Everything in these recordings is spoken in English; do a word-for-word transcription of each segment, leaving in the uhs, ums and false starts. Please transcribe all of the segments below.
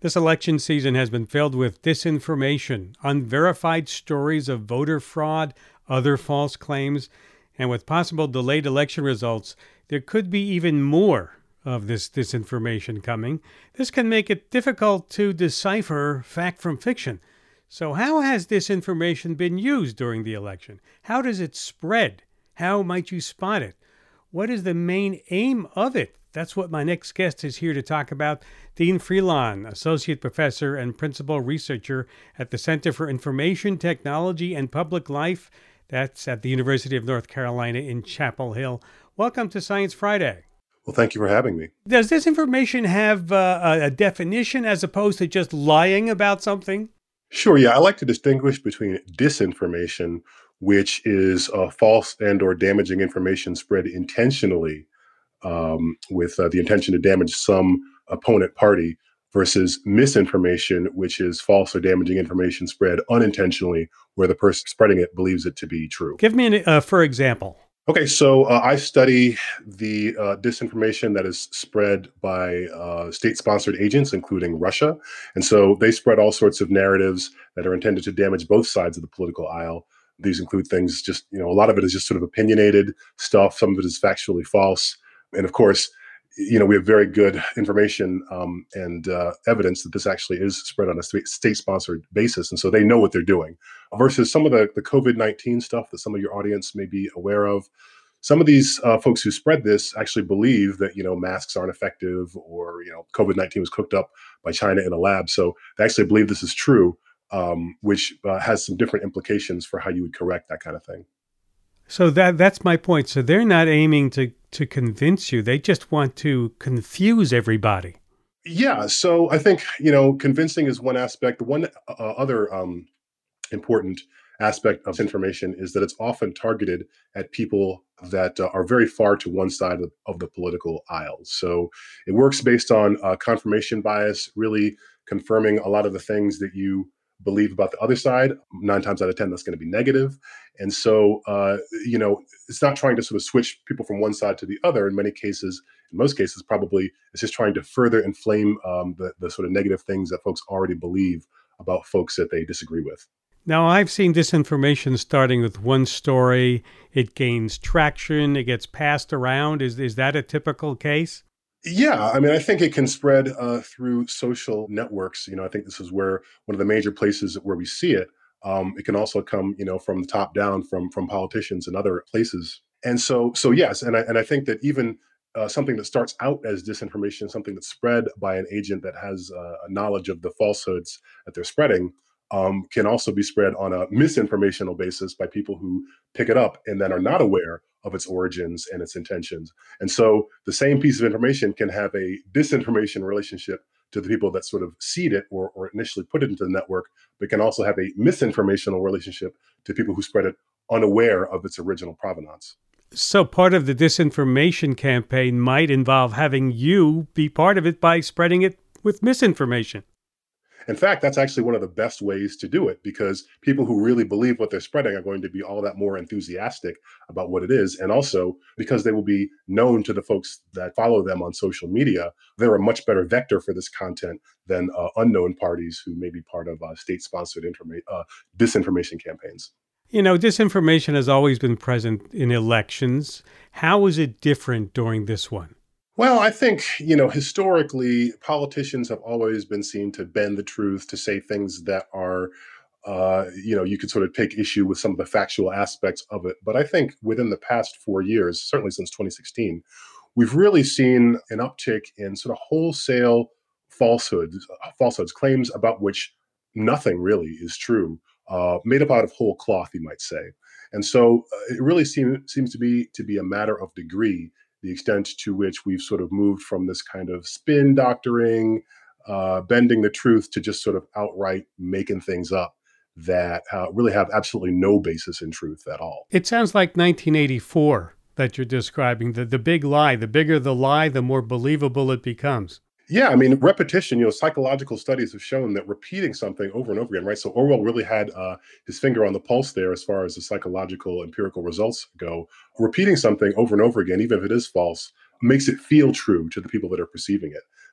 This election season has been filled with disinformation, unverified stories of voter fraud, other false claims, and with possible delayed election results, there could be even more of this disinformation coming. This can make it difficult to decipher fact from fiction. So how has disinformation been used during the election? How does it spread? How might you spot it? What is the main aim of it? That's what my next guest is here to talk about. Dean Freelon, Associate Professor and Principal Researcher at the Center for Information Technology and Public Life. That's at the University of North Carolina in Chapel Hill. Welcome to Science Friday. Well, thank you for having me. Does disinformation have uh, a definition as opposed to just lying about something? Sure, yeah. I like to distinguish between disinformation, which is uh, false and or damaging information spread intentionally um, with uh, the intention to damage some opponent party, versus misinformation, which is false or damaging information spread unintentionally where the person spreading it believes it to be true. Give me an, uh, for example. Okay, so uh, I study the uh, disinformation that is spread by uh, state-sponsored agents, including Russia. And so they spread all sorts of narratives that are intended to damage both sides of the political aisle. These include things just, you know, a lot of it is just sort of opinionated stuff. Some of it is factually false. And of course, you know, we have very good information um, and uh, evidence that this actually is spread on a state-sponsored basis. And so they know what they're doing. Versus some of the, the COVID nineteen stuff that some of your audience may be aware of. Some of these uh, folks who spread this actually believe that, you know, masks aren't effective, or, you know, COVID nineteen was cooked up by China in a lab. So they actually believe this is true, um, which uh, has some different implications for how you would correct that kind of thing. So that that's my point. So they're not aiming to, to convince you. They just want to confuse everybody. Yeah. So I think, you know, convincing is one aspect. The one uh, other um, important aspect of information is that it's often targeted at people that uh, are very far to one side of, of the political aisle. So it works based on uh, confirmation bias, really confirming a lot of the things that you believe about the other side. Nine times out of ten, that's going to be negative. And so, uh, you know, it's not trying to sort of switch people from one side to the other. In many cases, in most cases, probably it's just trying to further inflame um, the, the sort of negative things that folks already believe about folks that they disagree with. Now, I've seen disinformation starting with one story. It gains traction. It gets passed around. Is is that a typical case? Yeah, I mean, I think it can spread uh, through social networks. You know, I think this is where one of the major places where we see it. Um, it can also come, you know, from the top down, from from politicians and other places. And so, so yes, and I and I think that even uh, something that starts out as disinformation, something that's spread by an agent that has uh, a knowledge of the falsehoods that they're spreading, um, can also be spread on a misinformational basis by people who pick it up and then are not aware of its origins and its intentions. And so the same piece of information can have a disinformation relationship to the people that sort of seed it or, or initially put it into the network, but can also have a misinformational relationship to people who spread it unaware of its original provenance. So part of the disinformation campaign might involve having you be part of it by spreading it with misinformation. In fact, that's actually one of the best ways to do it, because people who really believe what they're spreading are going to be all that more enthusiastic about what it is. And also because they will be known to the folks that follow them on social media, they're a much better vector for this content than uh, unknown parties who may be part of uh, state-sponsored informa- uh, disinformation campaigns. You know, disinformation has always been present in elections. How is it different during this one? Well, I think, you know, historically, politicians have always been seen to bend the truth, to say things that are, uh, you know, you could sort of take issue with some of the factual aspects of it. But I think within the past four years, certainly since twenty sixteen, we've really seen an uptick in sort of wholesale falsehoods, falsehoods, claims about which nothing really is true, uh, made up out of whole cloth, you might say. And so uh, it really seem, seems to be to be a matter of degree, the extent to which we've sort of moved from this kind of spin doctoring, uh, bending the truth, to just sort of outright making things up that uh, really have absolutely no basis in truth at all. It sounds like nineteen eighty-four that you're describing, the, the big lie. The bigger the lie, the more believable it becomes. Yeah, I mean, repetition, you know, psychological studies have shown that repeating something over and over again, right? So Orwell really had uh, his finger on the pulse there as far as the psychological empirical results go. Repeating something over and over again, even if it is false, makes it feel true to the people that are perceiving it.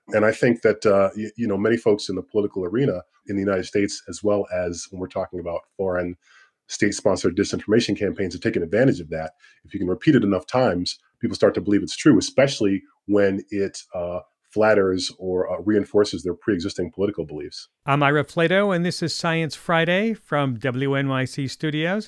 And I think that uh, you, you know many folks in the political arena in the United States, as well as when we're talking about foreign state-sponsored disinformation campaigns, have taken advantage of that. If you can repeat it enough times, people start to believe it's true, especially when it uh, flatters or uh, reinforces their pre-existing political beliefs. I'm Ira Flato, and this is Science Friday from W N Y C Studios.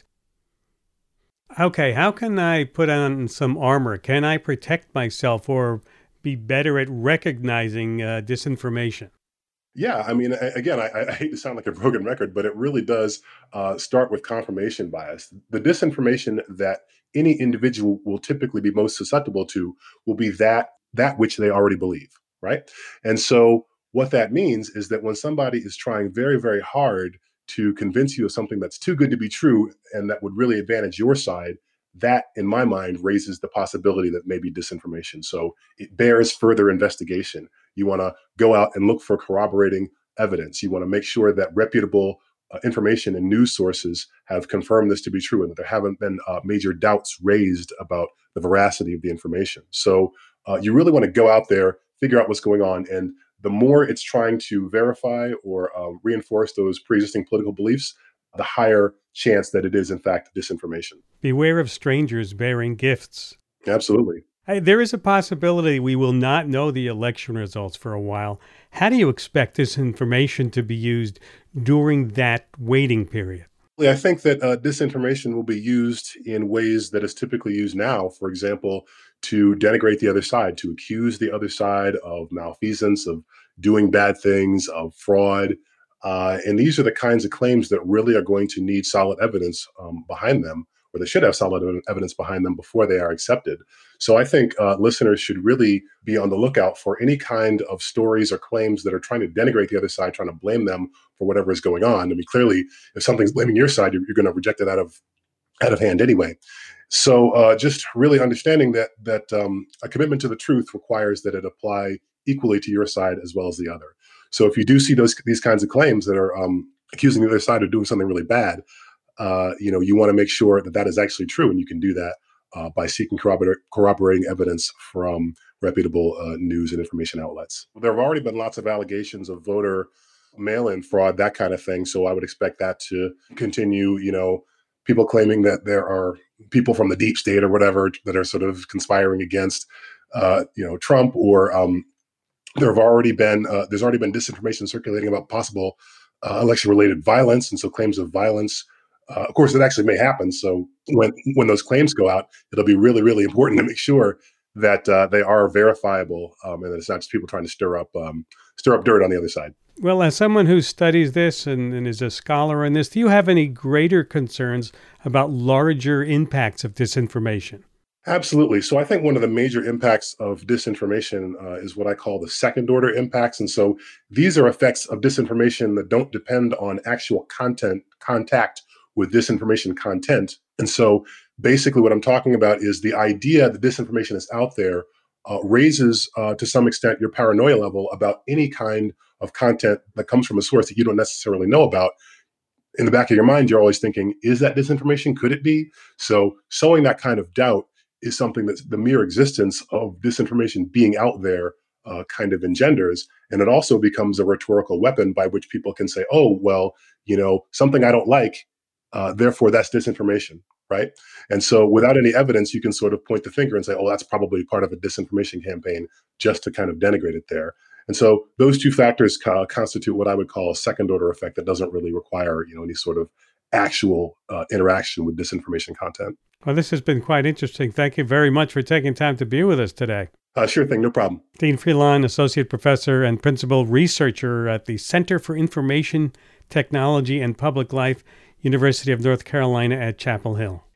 Okay, how can I put on some armor? Can I protect myself or be better at recognizing uh, disinformation? Yeah, I mean, again, I, I hate to sound like a broken record, but it really does uh, start with confirmation bias. The disinformation that any individual will typically be most susceptible to will be that that which they already believe, right? And so what that means is that when somebody is trying very, very hard to convince you of something that's too good to be true and that would really advantage your side, that, in my mind, raises the possibility that may be disinformation. So it bears further investigation. You want to go out and look for corroborating evidence. You want to make sure that reputable uh, information and news sources have confirmed this to be true and that there haven't been uh, major doubts raised about the veracity of the information. So uh, you really want to go out there, figure out what's going on. And the more it's trying to verify or uh, reinforce those pre-existing political beliefs, the higher chance that it is, in fact, disinformation. Beware of strangers bearing gifts. Absolutely. Hey, there is a possibility we will not know the election results for a while. How do you expect this information to be used during that waiting period? I think that uh, disinformation will be used in ways that is typically used now. For example, to denigrate the other side, to accuse the other side of malfeasance, of doing bad things, of fraud. Uh, and these are the kinds of claims that really are going to need solid evidence um, behind them, or they should have solid evidence behind them before they are accepted. So I think uh, listeners should really be on the lookout for any kind of stories or claims that are trying to denigrate the other side, trying to blame them for whatever is going on. I mean, clearly, if something's blaming your side, you're, you're going to reject it out of out of hand anyway. So uh, just really understanding that that um, a commitment to the truth requires that it apply equally to your side as well as the other. So if you do see those these kinds of claims that are um, accusing the other side of doing something really bad, uh, you know, you want to make sure that that is actually true, and you can do that uh, by seeking corrobor- corroborating evidence from reputable uh, news and information outlets. There have already been lots of allegations of voter mail-in fraud, that kind of thing. So I would expect that to continue. You know, people claiming that there are people from the deep state or whatever that are sort of conspiring against, uh, you know, Trump, or um, there have already been uh, there's already been disinformation circulating about possible uh, election-related violence, and so claims of violence. Uh, of course, it actually may happen. So when when those claims go out, it'll be really, really important to make sure that uh, they are verifiable, um, and that it's not just people trying to stir up um, stir up dirt on the other side. Well, as someone who studies this and, and is a scholar in this, do you have any greater concerns about larger impacts of disinformation? Absolutely. So I think one of the major impacts of disinformation uh, is what I call the second order impacts. And so these are effects of disinformation that don't depend on actual content contact with disinformation content. And so basically what I'm talking about is the idea that disinformation is out there uh, raises uh, to some extent your paranoia level about any kind of content that comes from a source that you don't necessarily know about. In the back of your mind, you're always thinking, is that disinformation? Could it be? So sowing that kind of doubt is something that the mere existence of disinformation being out there uh, kind of engenders. And it also becomes a rhetorical weapon by which people can say, oh, well, you know, something I don't like, uh, therefore that's disinformation, right? And so without any evidence, you can sort of point the finger and say, oh, that's probably part of a disinformation campaign just to kind of denigrate it there. And so those two factors co- constitute what I would call a second order effect that doesn't really require, you know, any sort of actual uh, interaction with disinformation content. Well, this has been quite interesting. Thank you very much for taking time to be with us today. Uh, sure thing, no problem. Dean Freelon, Associate Professor and Principal Researcher at the Center for Information Technology and Public Life, University of North Carolina at Chapel Hill.